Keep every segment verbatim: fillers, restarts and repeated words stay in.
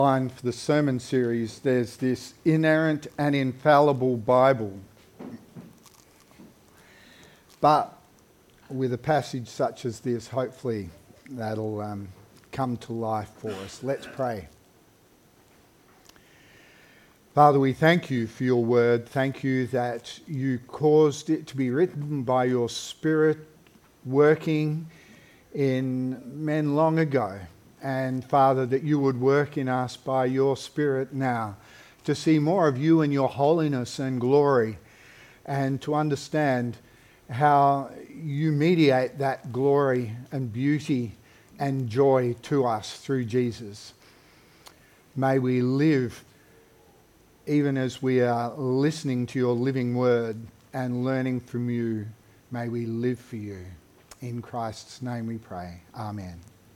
Line for the sermon series, there's this inerrant and infallible Bible. But with a passage such as this, hopefully that'll um, come to life for us. Let's pray. Father, we thank you for your word. Thank you that you caused it to be written by your Spirit working in men long ago. And Father, that you would work in us by your Spirit now to see more of you and your holiness and glory, and to understand how you mediate that glory and beauty and joy to us through Jesus. May we live, even as we are listening to your living word and learning from you, may we live for you. In Christ's name we pray. Amen.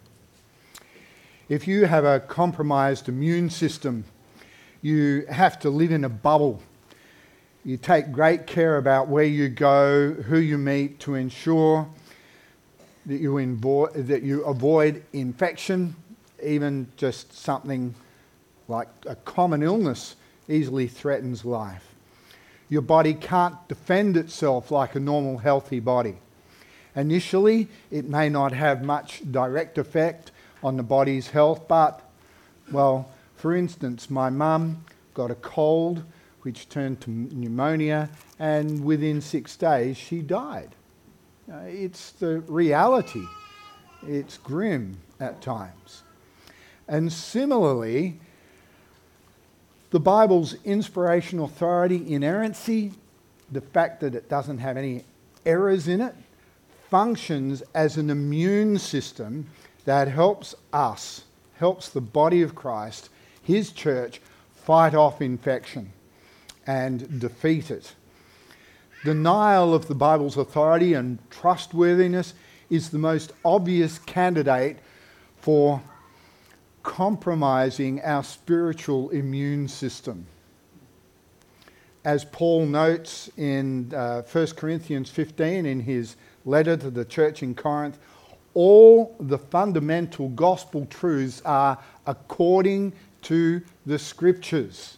If you have a compromised immune system, you have to live in a bubble. You take great care about where you go, who you meet, to ensure that you, invo- that you avoid infection. Even just something like a common illness easily threatens life. Your body can't defend itself like a normal, healthy body. Initially, it may not have much direct effect on the body's health, but, well, for instance, my mum got a cold which turned to pneumonia, and within six days she died. Uh, it's the reality. It's grim at times. And similarly, the Bible's inspiration, authority, inerrancy, the fact that it doesn't have any errors in it, functions as an immune system that helps us, helps the body of Christ, his church, fight off infection and defeat it. Denial of the Bible's authority and trustworthiness is the most obvious candidate for compromising our spiritual immune system. As Paul notes in uh, First Corinthians fifteen in his letter to the church in Corinth, all the fundamental gospel truths are according to the Scriptures.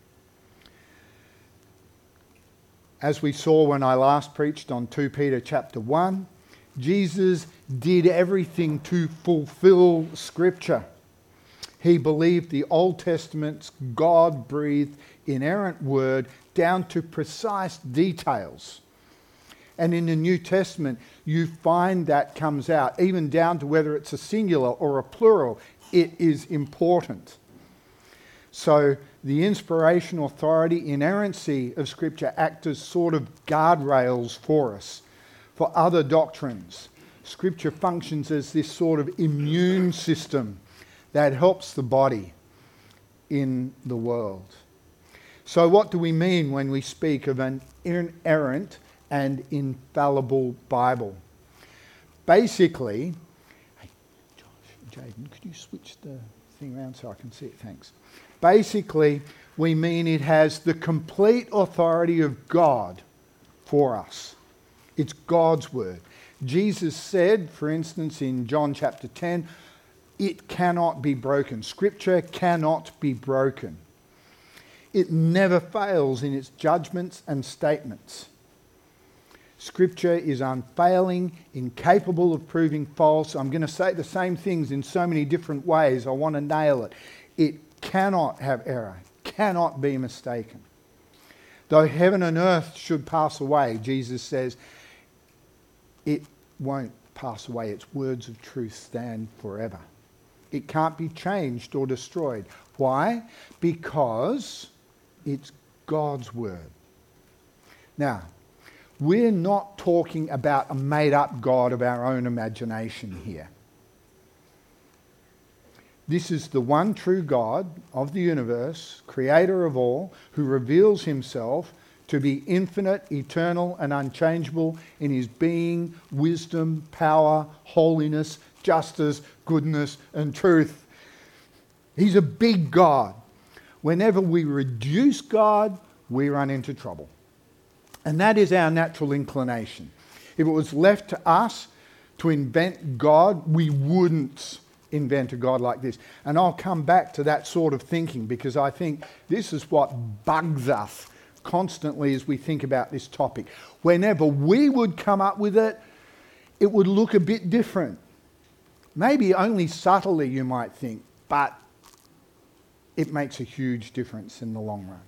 As we saw when I last preached on Second Peter chapter one, Jesus did everything to fulfill Scripture. He believed the Old Testament's God-breathed, inerrant word down to precise details. And in the New Testament, you find that comes out, even down to whether it's a singular or a plural. It is important. So the inspiration, authority, inerrancy of Scripture act as sort of guardrails for us, for other doctrines. Scripture functions as this sort of immune system that helps the body in the world. So what do we mean when we speak of an inerrant and infallible Bible? Basically, hey, Josh, Jaden, could you switch the thing around so I can see it? Thanks. Basically, we mean it has the complete authority of God for us. It's God's word. Jesus said, for instance, in John chapter ten, it cannot be broken. Scripture cannot be broken. It never fails in its judgments and statements. Scripture is unfailing, incapable of proving false. I'm going to say the same things in so many different ways. I want to nail it. It cannot have error, cannot be mistaken. Though heaven and earth should pass away, Jesus says, it won't pass away. Its words of truth stand forever. It can't be changed or destroyed. Why? Because it's God's word. Now, we're not talking about a made-up God of our own imagination here. This is the one true God of the universe, creator of all, who reveals himself to be infinite, eternal, and unchangeable in his being, wisdom, power, holiness, justice, goodness, and truth. He's a big God. Whenever we reduce God, we run into trouble. And that is our natural inclination. If it was left to us to invent God, we wouldn't invent a God like this. And I'll come back to that sort of thinking because I think this is what bugs us constantly as we think about this topic. Whenever we would come up with it, it would look a bit different. Maybe only subtly, you might think, but it makes a huge difference in the long run.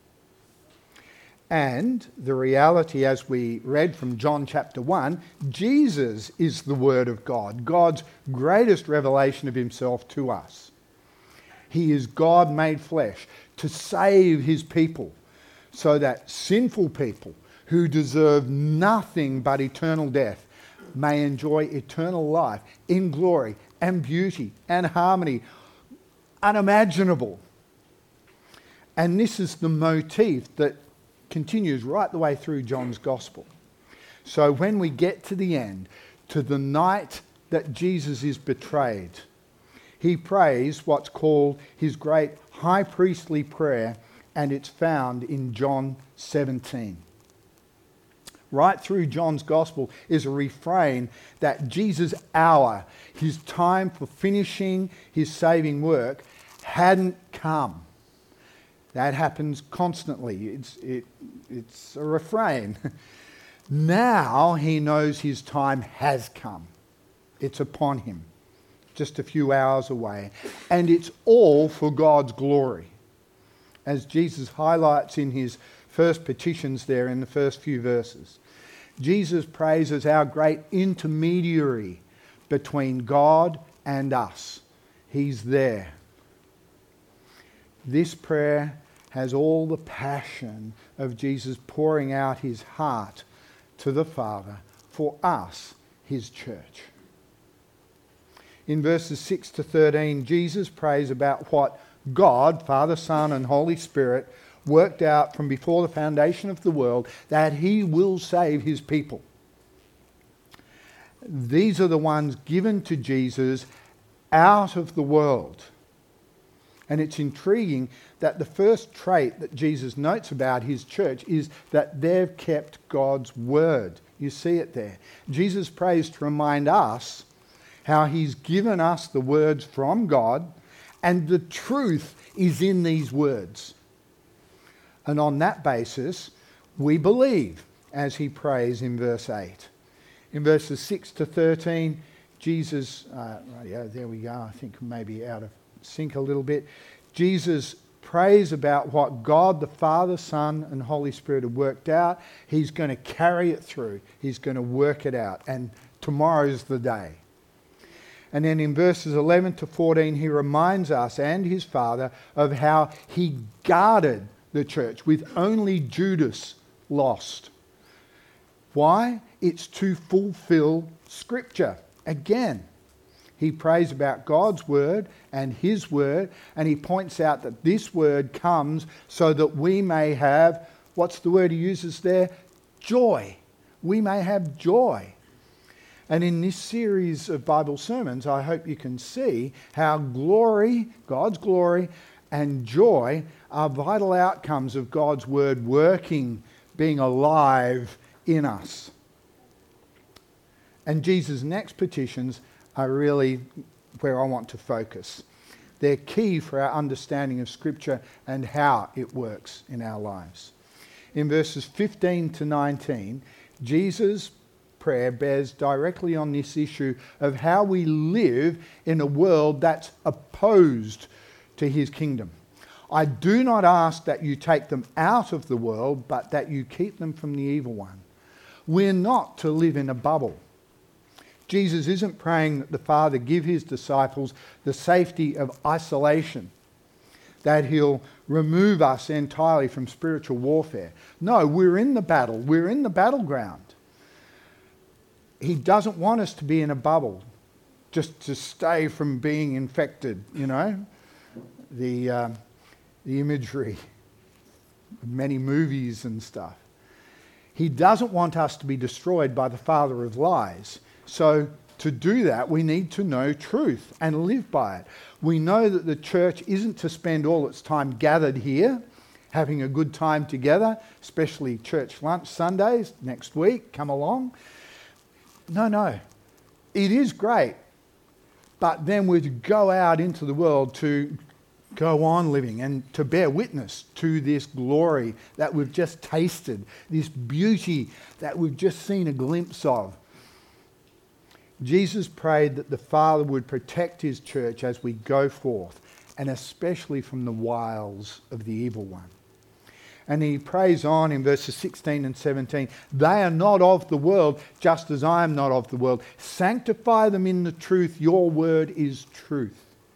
And the reality, as we read from John chapter one, Jesus is the Word of God, God's greatest revelation of himself to us. He is God made flesh to save his people so that sinful people who deserve nothing but eternal death may enjoy eternal life in glory and beauty and harmony unimaginable. And this is the motif that continues right the way through John's Gospel. So when we get to the end, to the night that Jesus is betrayed, he prays what's called his great high priestly prayer, and it's found in John seventeen. Right through John's Gospel is a refrain that Jesus' hour, his time for finishing his saving work, hadn't come. That happens constantly. It's, it, it's a refrain. Now he knows his time has come. It's upon him, just a few hours away. And it's all for God's glory. As Jesus highlights in his first petitions there in the first few verses. Jesus prays as our great intermediary between God and us. He's there. This prayer has all the passion of Jesus pouring out his heart to the Father for us, his church. In verses six to thirteen, Jesus prays about what God, Father, Son, and Holy Spirit worked out from before the foundation of the world, that he will save his people. These are the ones given to Jesus out of the world. And it's intriguing that the first trait that Jesus notes about his church is that they've kept God's word. You see it there. Jesus prays to remind us how he's given us the words from God, and the truth is in these words. And on that basis, we believe, as he prays in verse eight. In verses six to thirteen, Jesus, uh, right, yeah, there we go, I think maybe out of sync a little bit. Jesus prays about what God, the Father, Son, and Holy Spirit have worked out. He's going to carry it through. He's going to work it out. And tomorrow's the day. And then in verses eleven to fourteen, he reminds us and his Father of how he guarded the church with only Judas lost. Why? It's to fulfill Scripture. Again, he prays about God's word and his word, and he points out that this word comes so that we may have, what's the word he uses there? Joy. We may have joy. And in this series of Bible sermons, I hope you can see how glory, God's glory, and joy are vital outcomes of God's word working, being alive in us. And Jesus' next petitions are really where I want to focus. They're key for our understanding of Scripture and how it works in our lives. In verses fifteen to nineteen, Jesus' prayer bears directly on this issue of how we live in a world that's opposed to his kingdom. I do not ask that you take them out of the world, but that you keep them from the evil one. We're not to live in a bubble. Jesus isn't praying that the Father give his disciples the safety of isolation, that he'll remove us entirely from spiritual warfare. No, we're in the battle. We're in the battleground. He doesn't want us to be in a bubble, just to stay from being infected, you know. The, uh, the imagery of many movies and stuff. He doesn't want us to be destroyed by the father of lies. So to do that, we need to know truth and live by it. We know that the church isn't to spend all its time gathered here, having a good time together, especially church lunch Sundays next week. Come along. No, no. It is great. but then we're to go out into the world to go on living and to bear witness to this glory that we've just tasted, this beauty that we've just seen a glimpse of. Jesus prayed that the Father would protect his church as we go forth, and especially from the wiles of the evil one. And he prays on in verses sixteen and seventeen, they are not of the world, just as I am not of the world. Sanctify them in the truth. Your word is truth.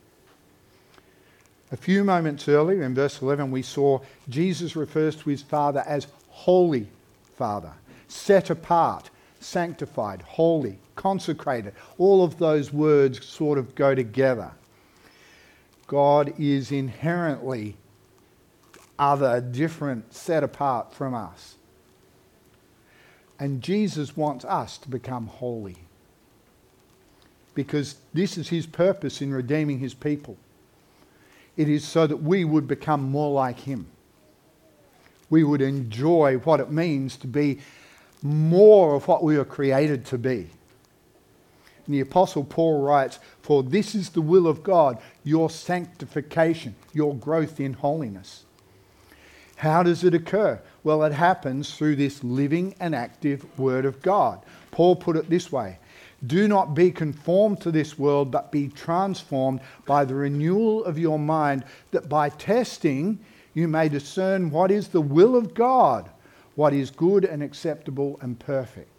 A few moments earlier in verse eleven, we saw Jesus refers to his Father as Holy Father, set apart, sanctified, holy, consecrated. All of those words sort of go together. God is inherently other, different, set apart from us. And Jesus wants us to become holy, because this is his purpose in redeeming his people. It is so that we would become more like him. We would enjoy what it means to be more of what we were created to be. And the Apostle Paul writes, for this is the will of God, your sanctification, your growth in holiness. How does it occur? Well, it happens through this living and active Word of God. Paul put it this way, do not be conformed to this world, but be transformed by the renewal of your mind, that by testing you may discern what is the will of God, what is good and acceptable and perfect.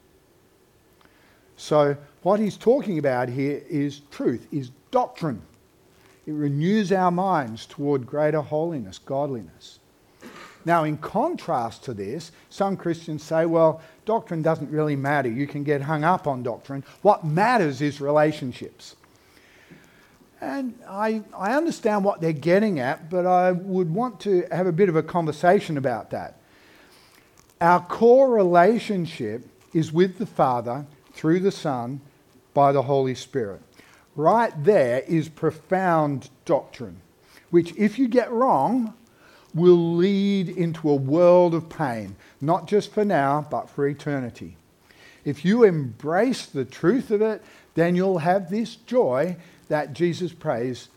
So what he's talking about here is truth, is doctrine. It renews our minds toward greater holiness, godliness. Now, in contrast to this, some Christians say, well, doctrine doesn't really matter. You can get hung up on doctrine. What matters is relationships. And I, I understand what they're getting at, but I would want to have a bit of a conversation about that. Our core relationship is with the Father through the Son by the Holy Spirit. Right there is profound doctrine, which if you get wrong, will lead into a world of pain, not just for now, but for eternity. If you embrace the truth of it, then you'll have this joy that Jesus prays,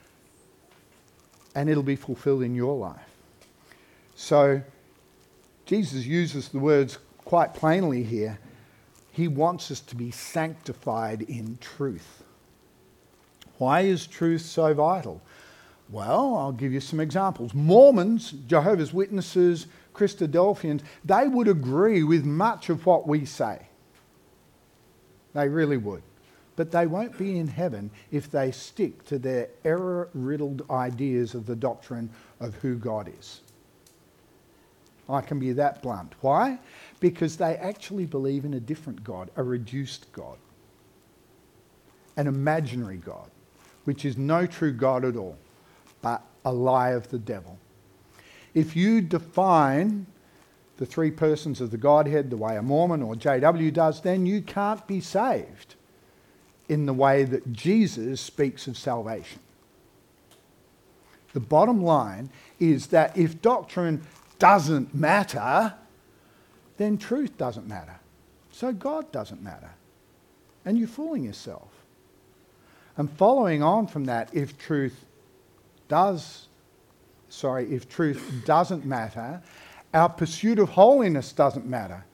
and it'll be fulfilled in your life. So Jesus uses the words quite plainly here. He wants us to be sanctified in truth. Why is truth so vital? Well, I'll give you some examples. Mormons, Jehovah's Witnesses, Christadelphians, they would agree with much of what we say. They really would. But they won't be in heaven if they stick to their error-riddled ideas of the doctrine of who God is. I can be that blunt. Why? Because they actually believe in a different God, a reduced God, an imaginary God, which is no true God at all, but a lie of the devil. If you define the three persons of the Godhead the way a Mormon or J W does, then you can't be saved in the way that Jesus speaks of salvation. The bottom line is that if doctrine doesn't matter, then truth doesn't matter. So God doesn't matter. And you're fooling yourself. And following on from that, if truth does, sorry, if truth doesn't matter, our pursuit of holiness doesn't matter.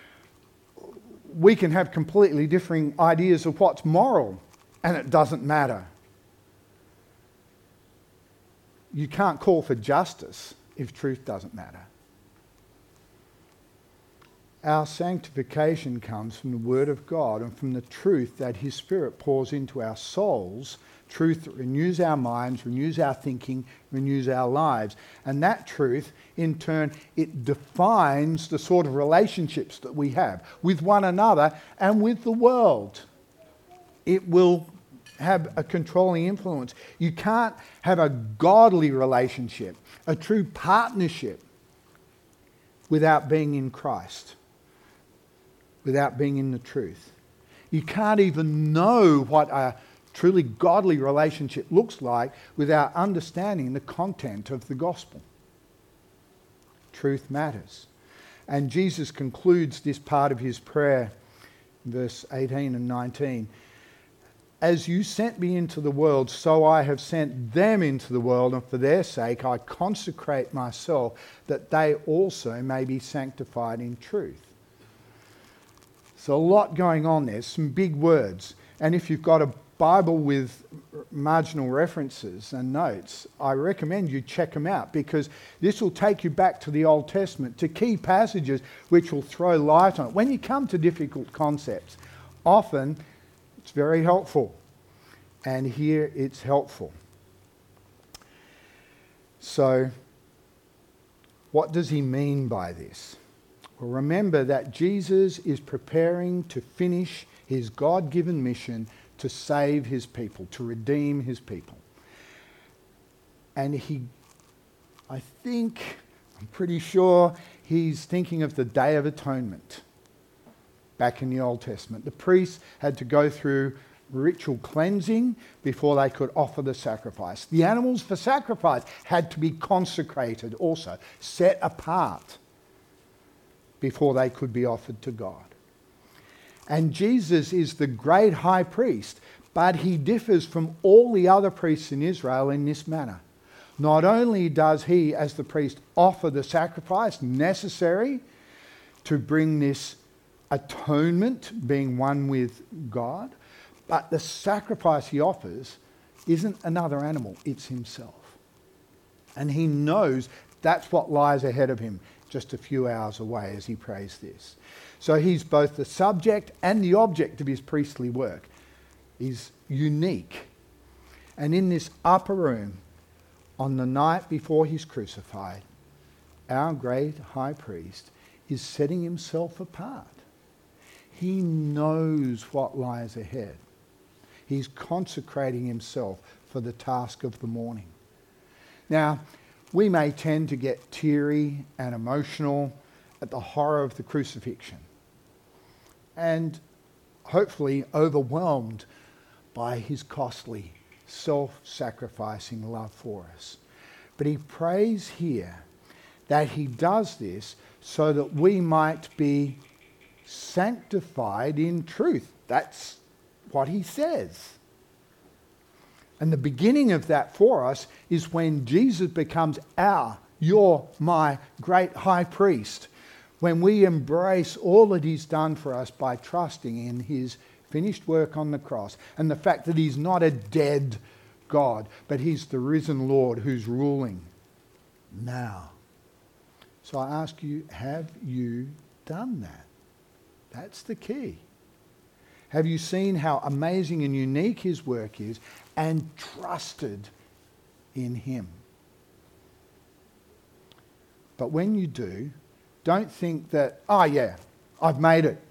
We can have completely differing ideas of what's moral, and it doesn't matter. You can't call for justice if truth doesn't matter. Our sanctification comes from the Word of God and from the truth that His Spirit pours into our souls, truth that renews our minds, renews our thinking, renews our lives. And that truth, in turn, it defines the sort of relationships that we have with one another and with the world. It will have a controlling influence. You can't have a godly relationship, a true partnership, without being in Christ, without being in the truth. You can't even know what a truly godly relationship looks like without understanding the content of the gospel. Truth matters. And Jesus concludes this part of his prayer, verse eighteen and nineteen. as you sent me into the world, so I have sent them into the world, and for their sake I consecrate myself, that they also may be sanctified in truth. So a lot going on there, some big words. And if you've got a Bible with marginal references and notes, I recommend you check them out, because this will take you back to the Old Testament, to key passages which will throw light on it. When you come to difficult concepts, often it's very helpful. And here it's helpful. So, what does he mean by this? Well, remember that Jesus is preparing to finish his God-given mission to save his people, to redeem his people. And he, I think, I'm pretty sure, he's thinking of the Day of Atonement back in the Old Testament. The priests had to go through ritual cleansing before they could offer the sacrifice. The animals for sacrifice had to be consecrated also, set apart before they could be offered to God. And Jesus is the great high priest, but he differs from all the other priests in Israel in this manner. Not only does he, as the priest, offer the sacrifice necessary to bring this atonement, being one with God, but the sacrifice he offers isn't another animal, it's himself. And he knows that's what lies ahead of him just a few hours away as he prays this. So he's both the subject and the object of his priestly work. He's unique. And in this upper room, on the night before he's crucified, our great high priest is setting himself apart. He knows what lies ahead. He's consecrating himself for the task of the morning. Now, we may tend to get teary and emotional at the horror of the crucifixion, and hopefully overwhelmed by his costly, self-sacrificing love for us. But he prays here that he does this so that we might be sanctified in truth. That's what he says. And the beginning of that for us is when Jesus becomes our, your, my great high priest. When we embrace all that he's done for us by trusting in his finished work on the cross, and the fact that he's not a dead God, but he's the risen Lord who's ruling now. So I ask you, have you done that? That's the key. Have you seen how amazing and unique his work is and trusted in him? But when you do, don't think that, oh yeah, I've made it.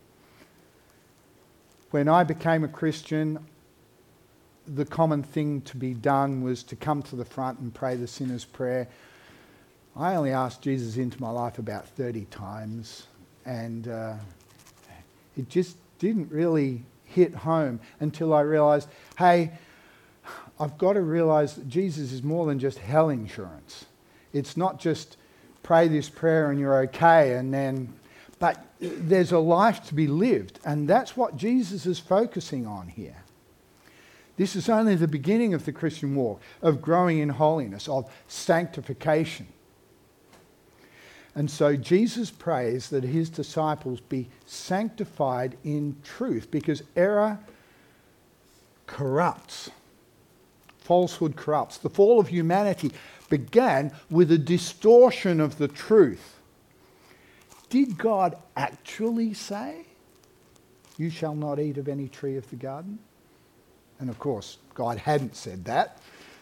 When I became a Christian, the common thing to be done was to come to the front and pray the sinner's prayer. I only asked Jesus into my life about thirty times, and uh, it just didn't really hit home until I realised, hey, I've got to realise that Jesus is more than just hell insurance. It's not just pray this prayer and you're okay, and then, but there's a life to be lived, and that's what Jesus is focusing on here. This is only the beginning of the Christian walk, of growing in holiness, of sanctification. And so Jesus prays that his disciples be sanctified in truth, because error corrupts. Falsehood corrupts. The fall of humanity began with a distortion of the truth. Did God actually say, "You shall not eat of any tree of the garden"? And of course, God hadn't said that.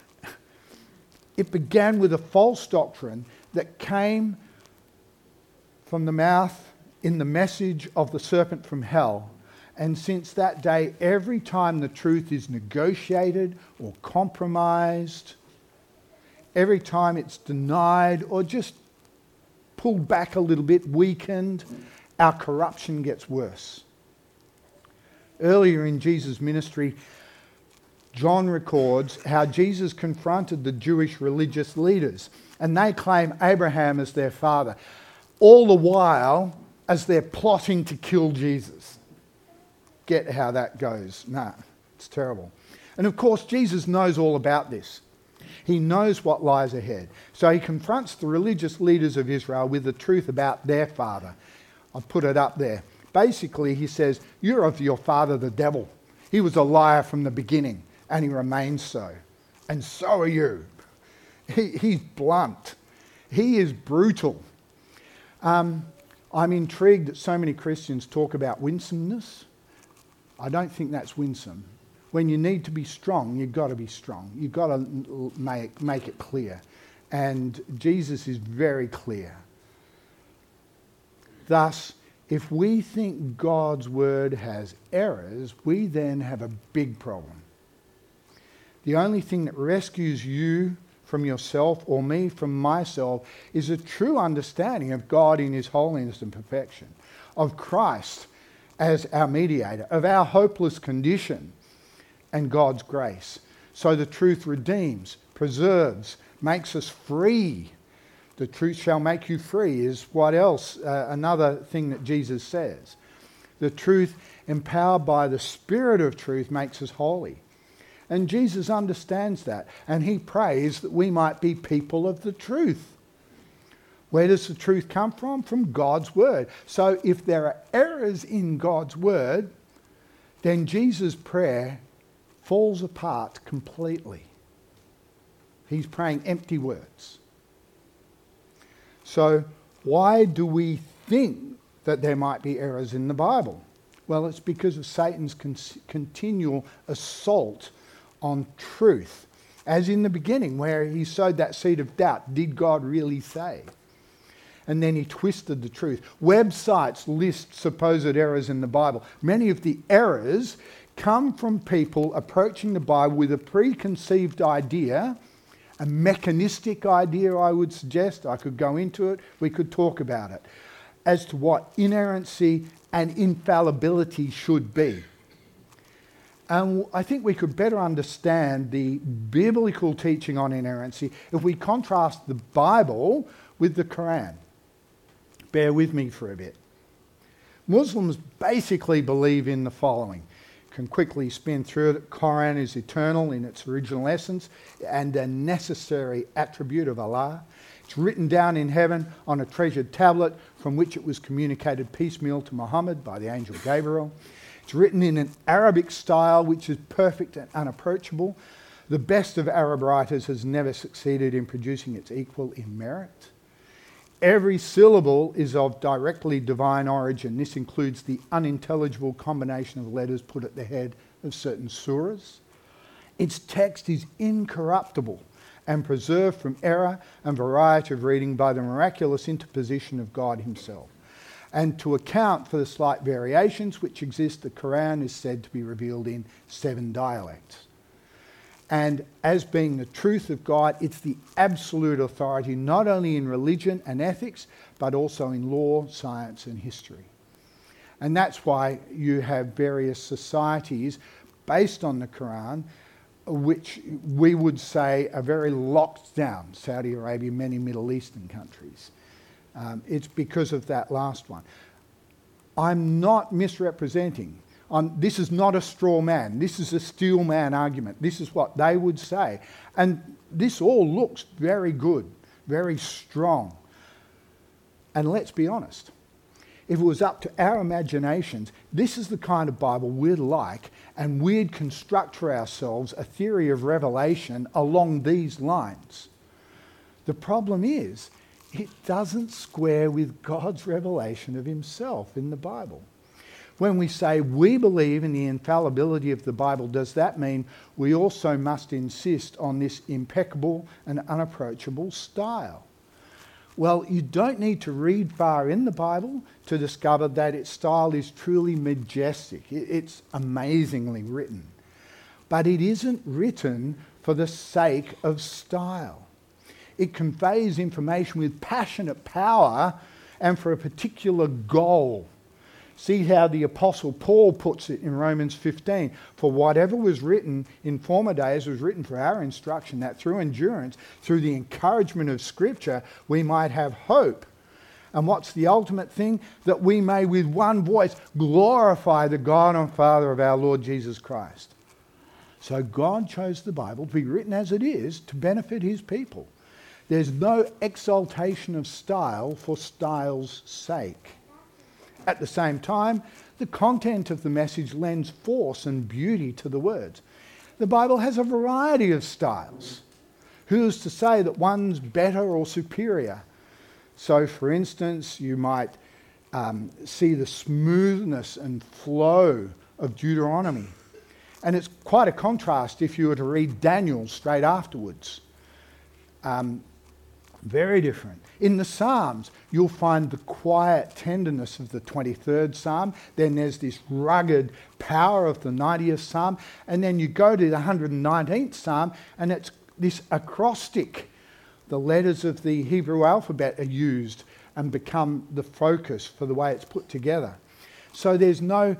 It began with a false doctrine that came from the mouth in the message of the serpent from hell. And since that day, every time the truth is negotiated or compromised, every time it's denied or just pulled back a little bit, weakened, our corruption gets worse. Earlier in Jesus' ministry, John records how Jesus confronted the Jewish religious leaders, and they claim Abraham as their father, all the while as they're plotting to kill Jesus. Get how that goes? Nah, It's terrible. And of course, Jesus knows all about this. He knows what lies ahead. So he confronts the religious leaders of Israel with the truth about their father. I've put it up there. Basically, he says, you're of your father, the devil. He was a liar from the beginning, and he remains so. And so are you. He, he's blunt. He is brutal. Um, I'm intrigued that so many Christians talk about winsomeness. I don't think that's winsome. When you need to be strong, you've got to be strong. You've got to make, make it clear. And Jesus is very clear. Thus, if we think God's word has errors, we then have a big problem. The only thing that rescues you from yourself or me from myself is a true understanding of God in his holiness and perfection, of Christ as our mediator, of our hopeless condition and God's grace. So the truth redeems, preserves, makes us free. The truth shall make you free is what else? Uh, another thing that Jesus says. The truth, empowered by the Spirit of truth, makes us holy. And Jesus understands that. And he prays that we might be people of the truth. Where does the truth come from? From God's word. So if there are errors in God's word, then Jesus' prayer falls apart completely. He's praying empty words. So why do we think that there might be errors in the Bible? Well, it's because of Satan's con- continual assault on truth. As in the beginning, where he sowed that seed of doubt. Did God really say? And then he twisted the truth. Websites list supposed errors in the Bible. Many of the errors come from people approaching the Bible with a preconceived idea, a mechanistic idea, I would suggest. I could go into it. We could talk about it. As to what inerrancy and infallibility should be. And I think we could better understand the biblical teaching on inerrancy if we contrast the Bible with the Quran. Bear with me for a bit. Muslims basically believe in the following. Can quickly spin through it. The Quran is eternal in its original essence and a necessary attribute of Allah. It's written down in heaven on a treasured tablet from which it was communicated piecemeal to Muhammad by the angel Gabriel. It's written in an Arabic style which is perfect and unapproachable. The best of Arab writers has never succeeded in producing its equal in merit. Every syllable is of directly divine origin. This includes the unintelligible combination of letters put at the head of certain surahs. Its text is incorruptible and preserved from error and variety of reading by the miraculous interposition of God himself. And to account for the slight variations which exist, the Quran is said to be revealed in seven dialects. And as being the truth of God, it's the absolute authority not only in religion and ethics, but also in law, science and history. And that's why you have various societies based on the Quran, which we would say are very locked down. Saudi Arabia, many Middle Eastern countries. Um, it's because of that last one. I'm not misrepresenting. Um, this is not a straw man. This is a steel man argument. This is what they would say. And this all looks very good, very strong. And let's be honest. If it was up to our imaginations, this is the kind of Bible we'd like, and we'd construct for ourselves a theory of revelation along these lines. The problem is, it doesn't square with God's revelation of himself in the Bible. When we say we believe in the infallibility of the Bible, does that mean we also must insist on this impeccable and unapproachable style? Well, you don't need to read far in the Bible to discover that its style is truly majestic. It's amazingly written. But it isn't written for the sake of style. It conveys information with passionate power and for a particular goal. See how the Apostle Paul puts it in Romans fifteen. For whatever was written in former days was written for our instruction, that through endurance, through the encouragement of Scripture, we might have hope. And what's the ultimate thing? That we may with one voice glorify the God and Father of our Lord Jesus Christ. So God chose the Bible to be written as it is to benefit his people. There's no exaltation of style for style's sake. At the same time, the content of the message lends force and beauty to the words. The Bible has a variety of styles. Who's to say that one's better or superior? So, for instance, you might um, see the smoothness and flow of Deuteronomy. And it's quite a contrast if you were to read Daniel straight afterwards. Um, very different. In the Psalms, you'll find the quiet tenderness of the twenty-third Psalm. Then there's this rugged power of the ninetieth Psalm. And then you go to the one hundred nineteenth Psalm, and it's this acrostic. The letters of the Hebrew alphabet are used and become the focus for the way it's put together. So there's no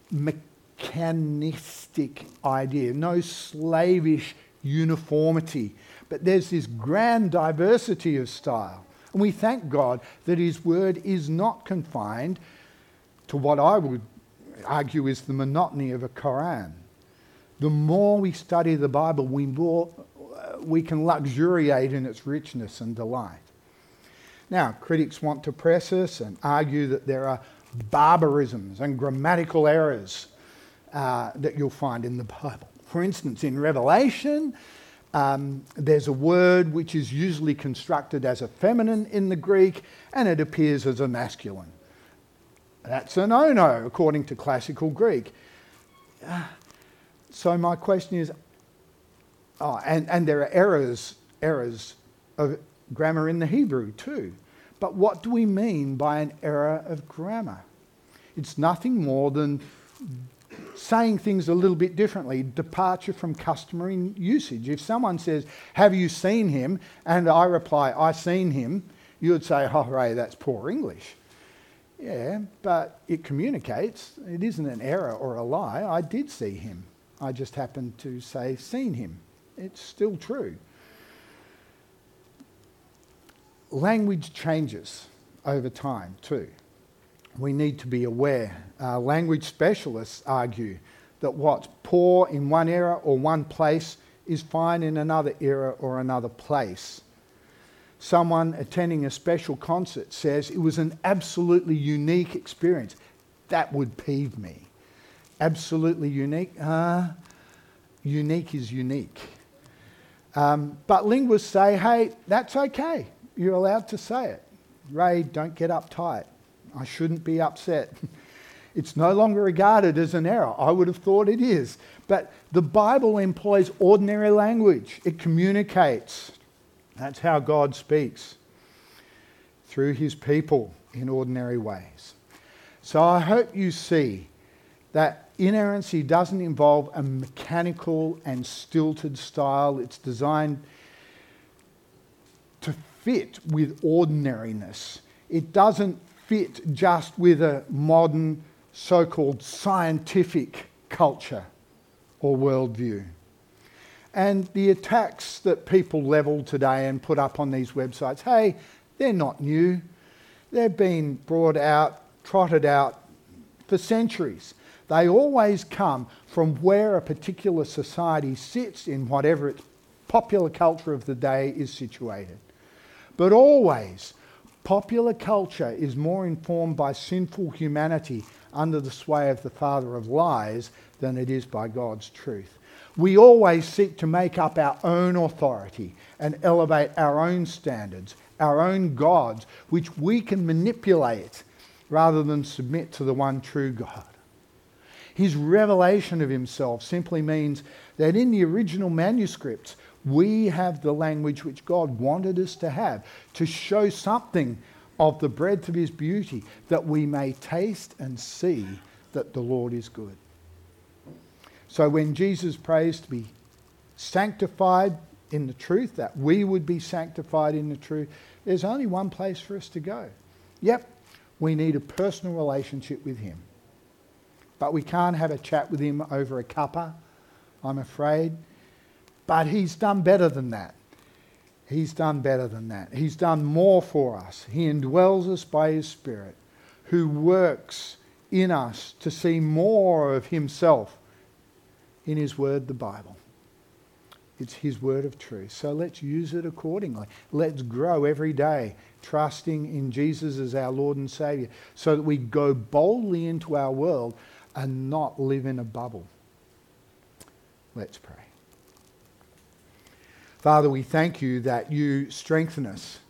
mechanistic idea, no slavish uniformity, but there's this grand diversity of style. And we thank God that his word is not confined to what I would argue is the monotony of a Quran. The more we study the Bible, we more uh, we can luxuriate in its richness and delight. Now, critics want to press us and argue that there are barbarisms and grammatical errors uh, that you'll find in the Bible. For instance, in Revelation, um, there's a word which is usually constructed as a feminine in the Greek, and it appears as a masculine. That's a no-no, according to classical Greek. Uh, so my question is, oh, and, and there are errors, errors of grammar in the Hebrew too. But what do we mean by an error of grammar? It's nothing more than saying things a little bit differently, departure from customary usage. If someone says, have you seen him? And I reply, I seen him, you would say, oh, Ray, that's poor English. Yeah, but it communicates. It isn't an error or a lie. I did see him. I just happened to say seen him. It's still true. Language changes over time too. We need to be aware. Uh, language specialists argue that what's poor in one era or one place is fine in another era or another place. Someone attending a special concert says it was an absolutely unique experience. That would peeve me. Absolutely unique? Uh, unique is unique. Um, but linguists say, hey, that's okay. You're allowed to say it. Ray, don't get uptight. I shouldn't be upset. It's no longer regarded as an error. I would have thought it is. But the Bible employs ordinary language. It communicates. That's how God speaks, through his people in ordinary ways. So I hope you see that inerrancy doesn't involve a mechanical and stilted style. It's designed to fit with ordinariness. It doesn't fit just with a modern so-called scientific culture or worldview. And the attacks that people level today and put up on these websites, hey, they're not new. They've been brought out, trotted out for centuries. They always come from where a particular society sits in whatever its popular culture of the day is situated. But always, popular culture is more informed by sinful humanity under the sway of the father of lies than it is by God's truth. We always seek to make up our own authority and elevate our own standards, our own gods, which we can manipulate rather than submit to the one true God. His revelation of himself simply means that in the original manuscripts, we have the language which God wanted us to have, to show something of the breadth of his beauty, that we may taste and see that the Lord is good. So when Jesus prays to be sanctified in the truth, that we would be sanctified in the truth, there's only one place for us to go. Yep, we need a personal relationship with him. But we can't have a chat with him over a cuppa, I'm afraid. But he's done better than that. He's done better than that. He's done more for us. He indwells us by his Spirit, who works in us to see more of himself in his word, the Bible. It's his word of truth. So let's use it accordingly. Let's grow every day, trusting in Jesus as our Lord and Saviour, so that we go boldly into our world and not live in a bubble. Let's pray. Father, we thank you that you strengthen us